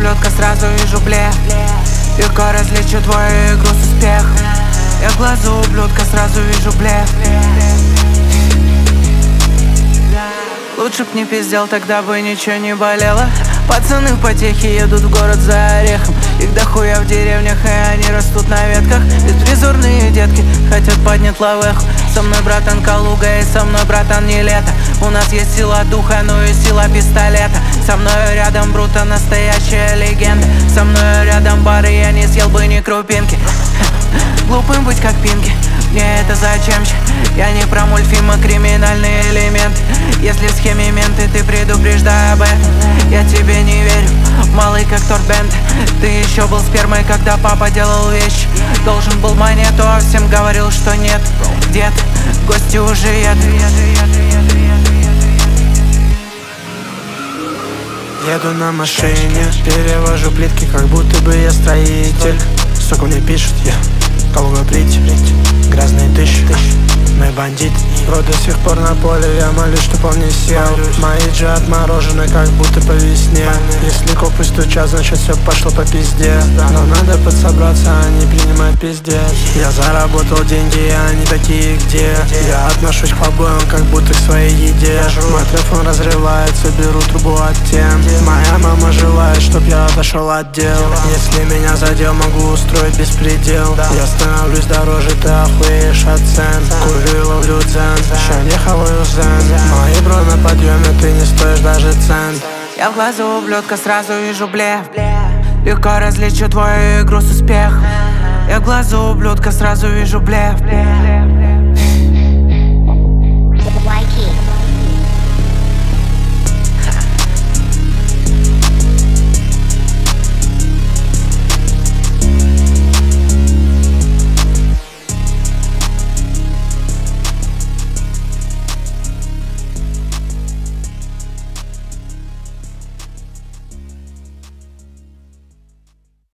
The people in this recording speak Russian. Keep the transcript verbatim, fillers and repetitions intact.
ублюдка сразу вижу блеф. Легко различу твою игру с успехом. Я в глазу ублюдка сразу вижу блеф. Лучше б не пиздел, тогда бы ничего не болело. Пацаны потехи едут в город за орехом. Их дохуя в деревнях, и они растут на ветках. Беспризорные детки хотят поднять лавеху. Со мной братан Калуга и со мной братан не лето. У нас есть сила духа, ну и сила пистолета. Со мной рядом Бруто, настоящая легенда. Со мной рядом бары, я не съел бы ни крупинки. Глупым быть как Пинки, мне это зачем же? Я не про мультфильмы, криминальные элементы. Если в схеме менты, ты предупреждай об этом. Я тебе не верю, малый как торт-бенд. Ты еще был спермой, когда папа делал вещи. Должен был монету, а всем говорил, что нет. Дед, гости уже едут. Еду на машине, перевожу плитки, как будто бы я строитель. Сука мне пишут, я Калуга прийти, грязные тысячи. Мы бандит, бро до сих пор на поле, я молюсь, чтоб он не сел. Мои джи отморожены, как будто по весне. Если копы стучат, значит все пошло по пизде. Но надо подсобраться, а не принимать пиздец. Я заработал деньги, и они такие где? Я отношусь к побоям, как будто к своей еде. Мой телефон разрывается, беру трубу от тем. Моя мама желает, чтоб я отошел от дел. Если меня задел, могу устроить беспредел. Я становлюсь дороже, ты охуеешь от цен. Курю и ловлю дзен, еще не хаваю зен. Мои бро на подъеме, ты не стоишь даже цент. Я в глазу ублюдка сразу вижу блеф. Легко различу твою игру с успехом. Я в глазу ублюдка сразу вижу блеф.